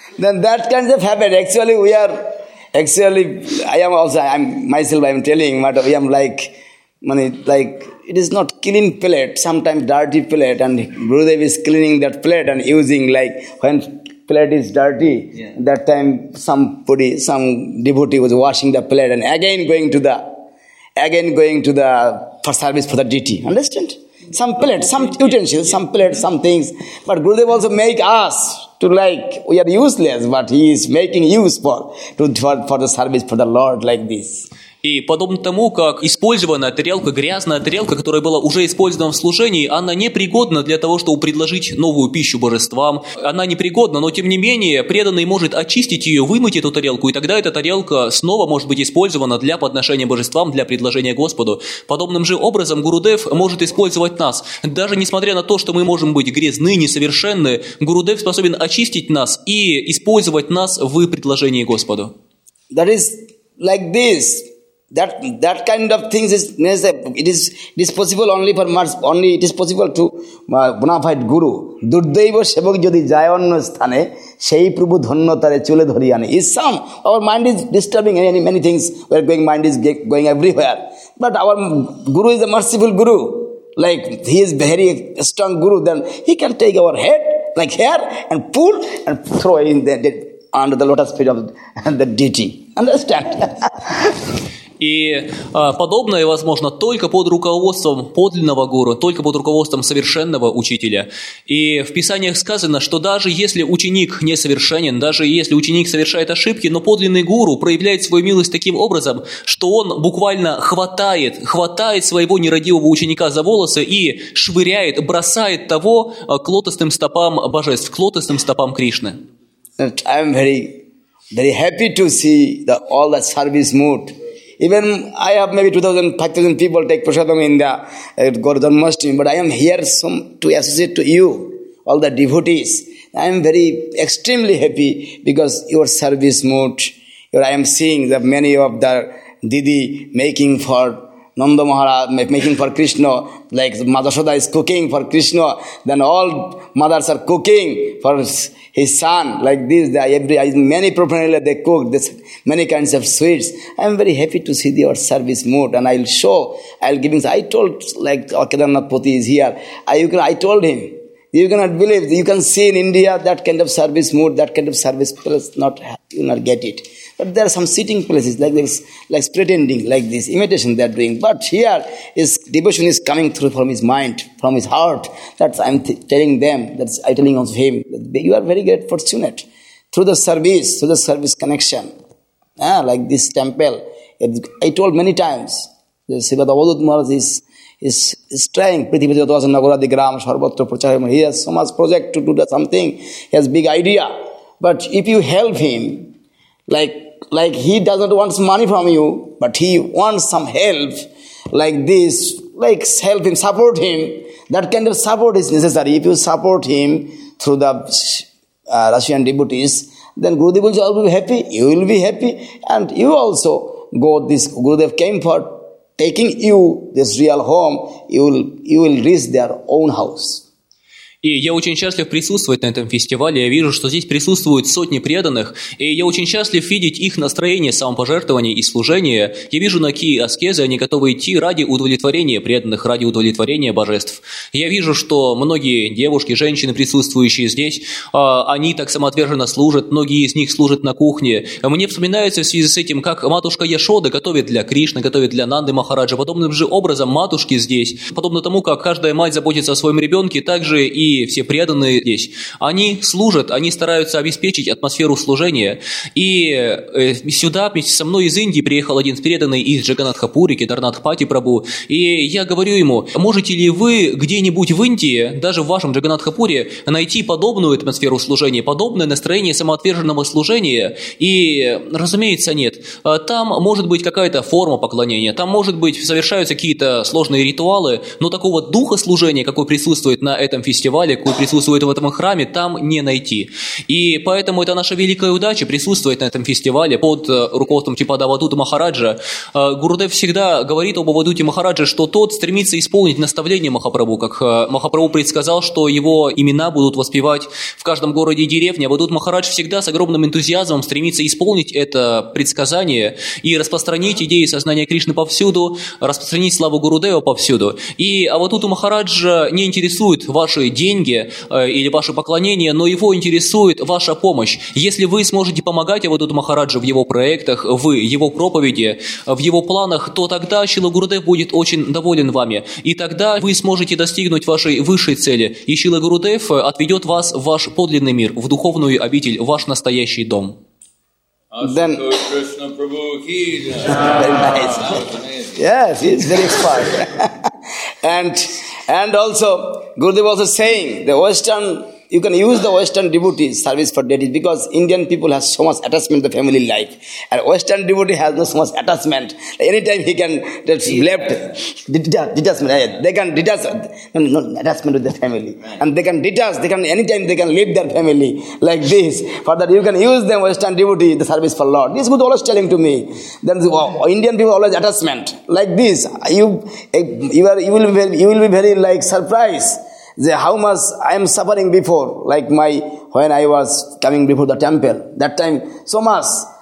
Then that kind of habit, I'm telling, but I am like it is not clean plate, sometimes dirty plate, and Gurudev is cleaning that plate and using when plate is dirty, that time some devotee was washing the plate and again going to the for service for the deity. Understand? Some plate, some utensils, some plate, some things. But Gurudev also make us to we are useless, but he is making use for the service for the Lord like this. И подобно тому, как использованная тарелка, грязная тарелка, которая была уже использована в служении, она непригодна для того, чтобы предложить новую пищу божествам. Она непригодна, но тем не менее преданный может очистить ее, вымыть эту тарелку, и тогда эта тарелка снова может быть использована для подношения божествам, для предложения Господу. Подобным же образом Гурудев может использовать нас. Даже несмотря на то, что мы можем быть грязны, несовершенны, Гурудев способен очистить нас и использовать нас в предложении Господу. That is like this. That kind of things it is possible only it is possible to bona fide guru. Durdaiva sebok jodi jay onno sthane sei prabhu dhanno tare chole dhori ane. Is some our mind is disturbing many things. We are mind is going everywhere. But our guru is a merciful guru. He is very strong guru. Then he can take our head here and pull and throw in under the lotus feet of the deity. Understand? И подобное возможно только под руководством подлинного гуру, только под руководством совершенного учителя. И в Писаниях сказано, что даже если ученик несовершенен, даже если ученик совершает ошибки, но подлинный гуру проявляет свою милость таким образом, что он буквально хватает своего нерадивого ученика за волосы и швыряет, бросает того к лотосным стопам божеств, к лотосным стопам Кришны. I am very, very happy to see all the service mood. Even I have maybe 2,000, 5,000 people take prasadam in the Gordhanmashtami, but I am here to associate to you, all the devotees. I am very extremely happy because your service mood. I am seeing that many of the Didi making for Nanda Maharaj, making for Krishna, like Madhashoda is cooking for Krishna, then all mothers are cooking for his son, like this. Many profanely they cook many kinds of sweets. I am very happy to see your service mood, and I told, Kedarnath Poti is here, I told him, you cannot believe, you can see in India that kind of service mood, that kind of service place, you will not get it. But there are some sitting places like this, pretending, like this, imitation they are doing. But here, devotion is coming through from his mind, from his heart. That's I'm telling them, I'm telling also him, that you are very great fortunate. Through the service connection, like this temple. I told many times, the Sripad Avadhut Maharaj is trying, he has so much project to do something, he has big idea. But if you help him, like he doesn't want money from you, but he wants some help, like this, help him, support him. That kind of support is necessary. If you support him through the Russian devotees, then Gurudev will also be happy, you will be happy, and you also go, this Gurudev came for taking you, this real home, you will reach their own house. И я очень счастлив присутствовать на этом фестивале. Я вижу, что здесь присутствуют сотни преданных. И я очень счастлив видеть их настроение самопожертвования и служения. Я вижу, на какие аскезы они готовы идти ради удовлетворения преданных, ради удовлетворения божеств. Я вижу, что многие девушки, женщины, присутствующие здесь, они так самоотверженно служат. Многие из них служат на кухне. Мне вспоминается в связи с этим, как матушка Яшода готовит для Кришны, готовит для Нанды Махараджа. Подобным же образом матушки здесь, подобно тому, как каждая мать заботится о своем ребенке, также и все преданные здесь, они служат, они стараются обеспечить атмосферу служения. И сюда вместе со мной из Индии приехал один преданный из Джаганатха-Пури, Кедарнатх Пати Прабху, и я говорю ему, можете ли вы где-нибудь в Индии, даже в вашем Джаганатха-Пуре, найти подобную атмосферу служения, подобное настроение самоотверженного служения? И, разумеется, нет. Там может быть какая-то форма поклонения, там, может быть, совершаются какие-то сложные ритуалы, но такого духа служения, какой присутствует на этом фестивале, фестивале, который присутствует в этом храме, там не найти. И поэтому это наша великая удача присутствовать на этом фестивале под руководством Чипада Авадута Махараджа. Гурудев всегда говорит об Авадуте Махараджа, что тот стремится исполнить наставление Махапрабху, как Махапрабху предсказал, что его имена будут воспевать в каждом городе и деревне. Авадут Махарадж всегда с огромным энтузиазмом стремится исполнить это предсказание и распространить идеи сознания Кришны повсюду, распространить славу Гурудева повсюду. И Авадуту Махараджа не интересуют ваши деньги или ваше поклонение, но его интересует ваша помощь. Если вы сможете помогать Авадуту Махараджу в его проектах, в его проповеди, в его планах, то тогда Шрила Гурудев будет очень доволен вами. И тогда вы сможете достигнуть вашей высшей цели. И Шрила Гурудев отведет вас в ваш подлинный мир, в духовную обитель, в ваш настоящий дом. Then, very nice. Yes, he is very expert. and also, Gurudev was also saying, the Western, you can use the Western devotees service for deities because Indian people have so much attachment to the family life. And Western devotee has no so much attachment. Anytime he can, that's left, detachment. They can detach, no attachment with the family. And they can detach, anytime they can leave their family like this. For that you can use them, Western devotee, the service for Lord. This was always telling to me. Then Indian people always attachment. Like this, you will be very like surprised. How much I am suffering before, like when I was coming before the temple, that time so much.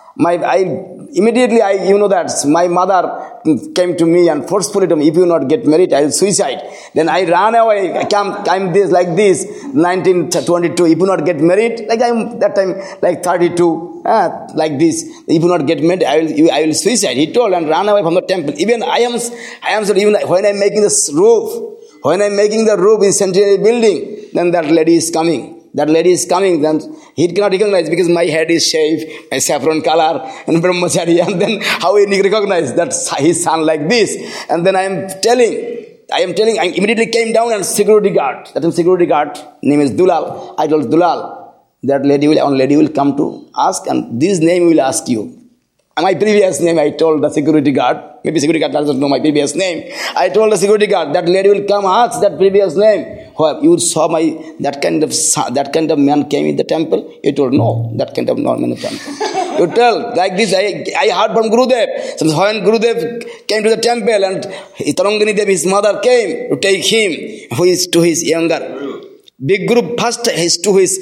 You know that my mother came to me and forcefully told me, if you not get married, I will suicide. Then I ran away. I came like this, 1922. If you not get married, like I'm that time like 32, like this. If you not get married, I will suicide. He told and ran away from the temple. Even I am even when I'm making this roof. When I'm making the roof in Centenary building, then that lady is coming. Then he cannot recognize because my head is shaved, my saffron color, and brahmachari. And then how he recognize that his son like this? And then I am telling, I immediately came down and security guard. That security guard name is Dulal. I told Dulal, that lady will come to ask, and this name will ask you. My previous name, I told the security guard. Maybe security guard doesn't know my previous name. I told the security guard, that lady will come ask that previous name. You saw that kind of man came in the temple? You told, no, that kind of man in the temple. You tell, like this, I heard from Gurudev. So when Gurudev came to the temple and Tarangani Devi, his mother, came to take him, who is to his younger big group, first to his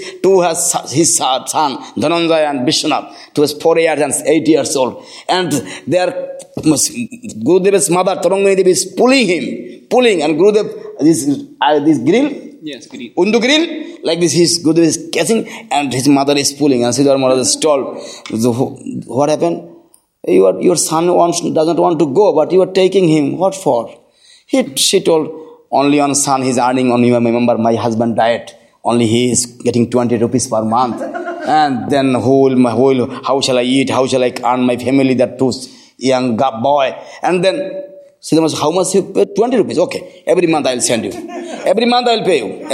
son, Dhananjaya and Vishwanath, to his 4 years and 8 years old. And their Gurudev's mother, Tarangani Devi, is pulling, and Gurudev, this grill, yes, grill. Undu grill, like this, Gurudev is catching, and his mother is pulling, and Siddhar Maharaj is told, what happened? Your son doesn't want to go, but you are taking him. What for? She told, only on son he is earning, only remember my husband died. Only he is getting 20 rupees per month. And then how shall I eat? How shall I earn my family, that too young boy? And then Siddhar, how much you pay? 20 rupees. Okay. Every month I will send you. Every month I will pay you.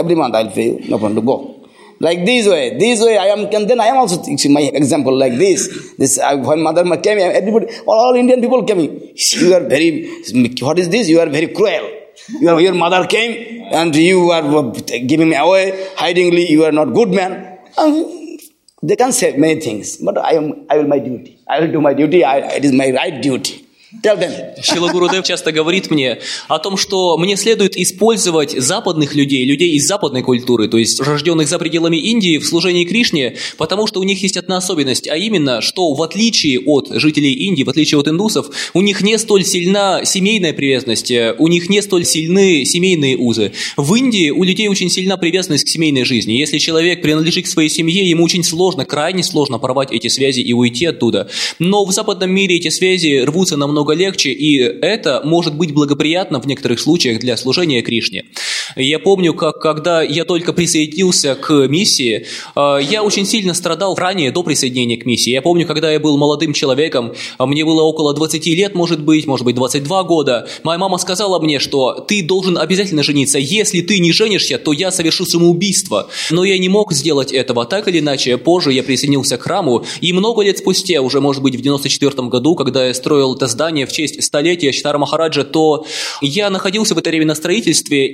No problem to go. Like this way, then I am also teaching my example like this. When mother came, everybody, all Indian people came. You are what is this? You are very cruel. Your mother came and you are giving me away, hidingly, you are not good man. They can say many things, but I will my duty. I will do my duty. It is my right duty. Tell them. Шрила Гурудев часто говорит мне о том, что мне следует использовать западных людей из западной культуры, то есть рожденных за пределами Индии, в служении Кришне, потому что у них есть одна особенность, а именно, что в отличие от жителей Индии, в отличие от индусов, у них не столь сильна семейная привязанность, у них не столь сильны семейные узы. В Индии у людей очень сильна привязанность к семейной жизни. Если человек принадлежит к своей семье, ему очень сложно, крайне сложно порвать эти связи и уйти оттуда. Но в западном мире эти связи рвутся намного легче, и это может быть благоприятно в некоторых случаях для служения Кришне. Я помню, когда я только присоединился к миссии, я очень сильно страдал ранее, до присоединения к миссии. Я помню, когда я был молодым человеком, мне было около 20 лет, может быть 22 года, моя мама сказала мне, что ты должен обязательно жениться. Если ты не женишься, то я совершу самоубийство. Но я не мог сделать этого. Так или иначе, позже я присоединился к храму, и много лет спустя, уже, может быть, в 94 году, когда я строил это здание в честь столетия Читара Махараджа, то я находился в это время на строительстве, и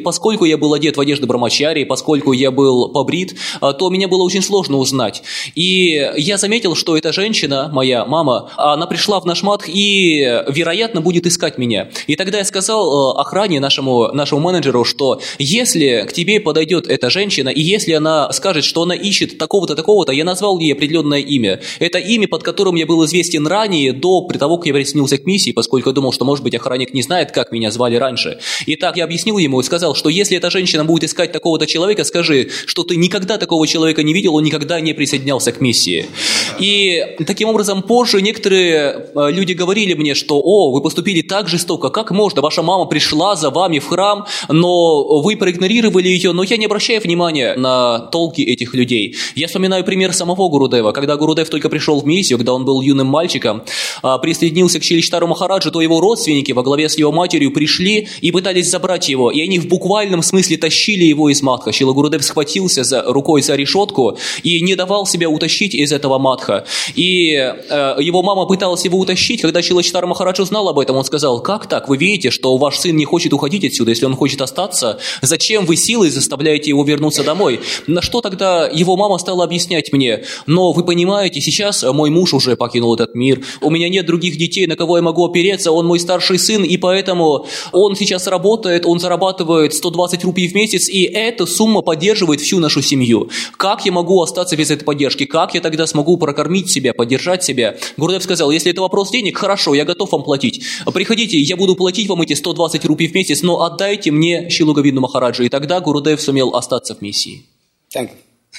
поскольку я был одет в одежды брамачари, поскольку я был побрит, то меня было очень сложно узнать. И я заметил, что эта женщина, моя мама, она пришла в наш матх и, вероятно, будет искать меня. И тогда я сказал охране, нашему менеджеру, что если к тебе подойдет эта женщина, и если она скажет, что она ищет такого-то, такого-то, я назвал ей определенное имя. Это имя, под которым я был известен ранее, до того, как я присоединился к миссии, поскольку я думал, что, может быть, охранник не знает, как меня звали раньше. Итак, я объяснил ему и сказал, что если эта женщина будет искать такого-то человека, скажи, что ты никогда такого человека не видел, он никогда не присоединялся к миссии. И таким образом позже некоторые люди говорили мне, что вы поступили так жестоко, как можно, ваша мама пришла за вами в храм, но вы проигнорировали ее, но я не обращаю внимания на толки этих людей. Я вспоминаю пример самого Гурудева. Когда Гурудев только пришел в миссию, когда он был юным мальчиком, присоединился к Шрилиштару Махараджу, то его родственники во главе с его матерью пришли и пытались забрать его, и они в буквальном смысле тащили его из матха. Шрила Гурудев схватился рукой за решетку и не давал себя утащить из этого матха. И его мама пыталась его утащить. Когда Шрилиштар Махарадж узнал об этом, он сказал: как так? Вы видите, что ваш сын не хочет уходить отсюда, если он хочет остаться, зачем вы силой заставляете его вернуться домой? На что тогда его мама стала объяснять мне: но вы понимаете, сейчас мой муж уже покинул этот мир, у меня нет других детей, на кого я могу опереться, он мой старший сын, и поэтому он сейчас работает, он зарабатывает 120 рупий в месяц, и эта сумма поддерживает всю нашу семью. Как я могу остаться без этой поддержки? Как я тогда смогу прокормить себя, поддержать себя? Гурудев сказал: если это вопрос денег, хорошо, я готов вам платить. Приходите, я буду платить вам эти 120 рупий в месяц, но отдайте мне Шрилу Говинду Махараджа. И тогда Гурудев сумел остаться в миссии. Thank you.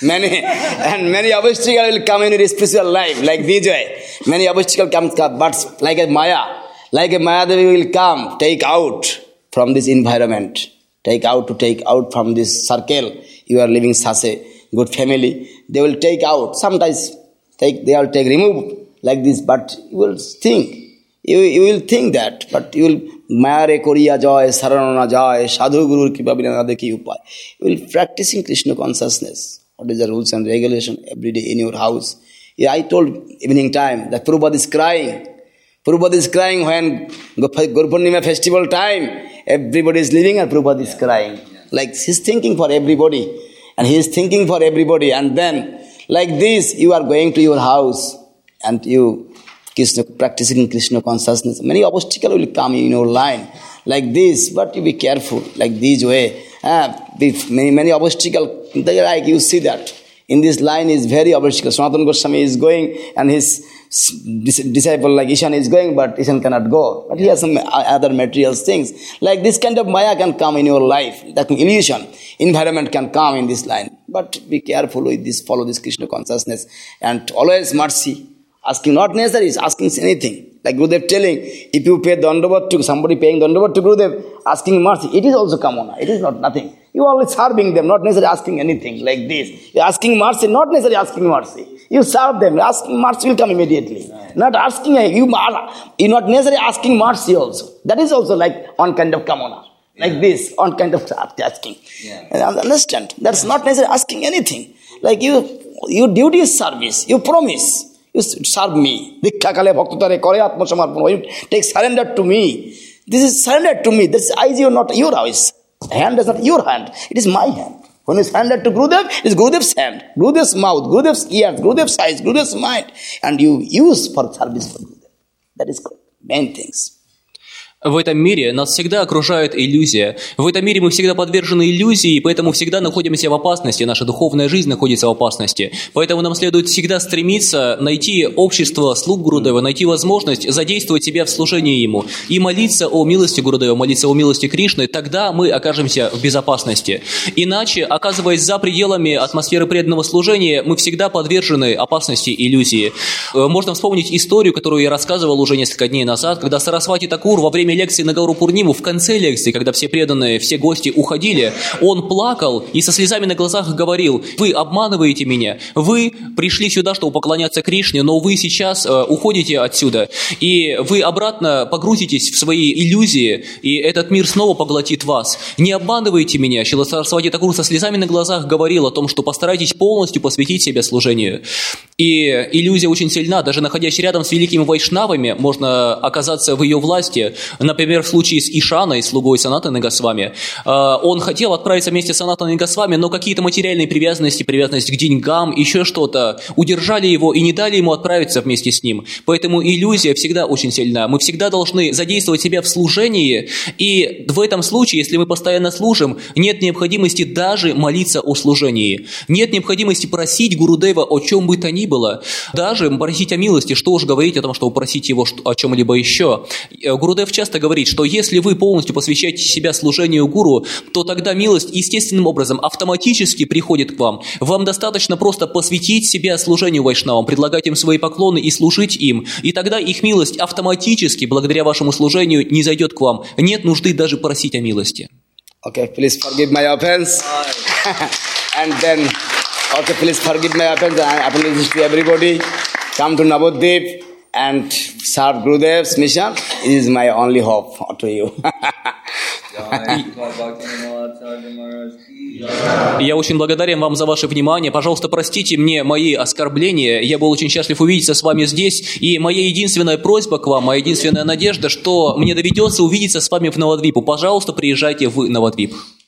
Many obstacles will come in your spiritual life, like Vijay. Many obstacles come, but like a Maya Devi will come, take out from this environment, take out from this circle. You are living such a good family. They will take out. Sometimes they will take remove like this, but you will think. You will think that, but you will Mayare Koriya Joy, Saranana Joy, Sadhu Guru Kipa Binana Ki Upai. You will practicing Krishna consciousness. What is the rules and regulation every day in your house? Yeah, I told evening time that Prabhupada is crying. Prabhupada is crying when Guru Purnima festival time. Everybody is living and Prabhupada is crying. Like he's thinking for everybody. And he is thinking for everybody. And then, like this, you are going to your house and you practicing Krishna consciousness. Many obstacles will come in your line. Like this, but you be careful. Like this way. Many obstacles. Like you see that in this line is very obstacle. Sanatana Goswami is going and his disciple like Ishan is going, but Ishan cannot go. But he has some other material things. Like this kind of Maya can come in your life. That illusion, environment can come in this line. But be careful with this, follow this Krishna consciousness. And always mercy. Asking not necessary, is asking anything. Like Gurudev telling, if you pay Dandavat to somebody paying Dandavat to Gurudev, asking mercy, it is also kamana. It is not nothing. You are only serving them, not necessarily asking anything like this. You are asking mercy, not necessarily asking mercy. You serve them, asking mercy will come immediately. Not asking, you not necessarily asking mercy also. That is also like one kind of kamana. Like this, one kind of asking. And understand, that's not necessarily asking anything. Like your duty is service, you promise. You serve me. You take surrender to me. This is surrender to me. This is eyes, not your eyes. Hand is not your hand. It is my hand. When you surrender to Gurudev, it is Gurudev's hand, Gurudev's mouth, Gurudev's ears, Gurudev's eyes, Gurudev's mind. And you use for service for Gurudev. That is good. Main things. В этом мире нас всегда окружает иллюзия. В этом мире мы всегда подвержены иллюзии, поэтому всегда находимся в опасности. Наша духовная жизнь находится в опасности. Поэтому нам следует всегда стремиться найти общество слуг Гурудева, найти возможность задействовать себя в служении ему и молиться о милости Гурудева, молиться о милости Кришны. Тогда мы окажемся в безопасности. Иначе, оказываясь за пределами атмосферы преданного служения, мы всегда подвержены опасности иллюзии. Можно вспомнить историю, которую я рассказывал уже несколько дней назад, когда Сарасвати Такур во время лекции на Гауру Пурниму, в конце лекции, когда все преданные, все гости уходили, он плакал и со слезами на глазах говорил: вы обманываете меня, вы пришли сюда, чтобы поклоняться Кришне, но вы сейчас уходите отсюда, и вы обратно погрузитесь в свои иллюзии, и этот мир снова поглотит вас. Не обманывайте меня. Шрила Сарасвати Такур со слезами на глазах говорил о том, что постарайтесь полностью посвятить себя служению. И иллюзия очень сильна. Даже находясь рядом с великими вайшнавами, можно оказаться в ее власти. Например, в случае с Ишаной, слугой Санатаны Госвами. Он хотел отправиться вместе с Санатаной Госвами, но какие-то материальные привязанности, привязанность к деньгам, еще что-то, удержали его и не дали ему отправиться вместе с ним. Поэтому иллюзия всегда очень сильна. Мы всегда должны задействовать себя в служении, и в этом случае, если мы постоянно служим, нет необходимости даже молиться о служении. Нет необходимости просить Гурудева о чем бы то ни было. Даже просить о милости, что уж говорить о том, чтобы просить его о чем-либо еще. Гурудев часто говорит, что если вы полностью посвящаете себя служению гуру, то тогда милость естественным образом автоматически приходит к вам. Вам достаточно просто посвятить себя служению вайшнавам, предлагать им свои поклоны и служить им. И тогда их милость автоматически, благодаря вашему служению, не зайдет к вам. Нет нужды даже просить о милости. Okay, please forgive my offense. And then, okay, please forgive my offense. I apologize to everybody. Come to Navadvip and serve Gurudev's mission. It is my only hope to you. Я очень благодарен вам за ваше внимание. Пожалуйста, простите мне мои оскорбления. Я был очень счастлив увидеться с вами здесь. И моя единственная просьба к вам, моя единственная надежда, что мне доведется увидеться с вами в Навадвипу. Пожалуйста, приезжайте в Навадвип.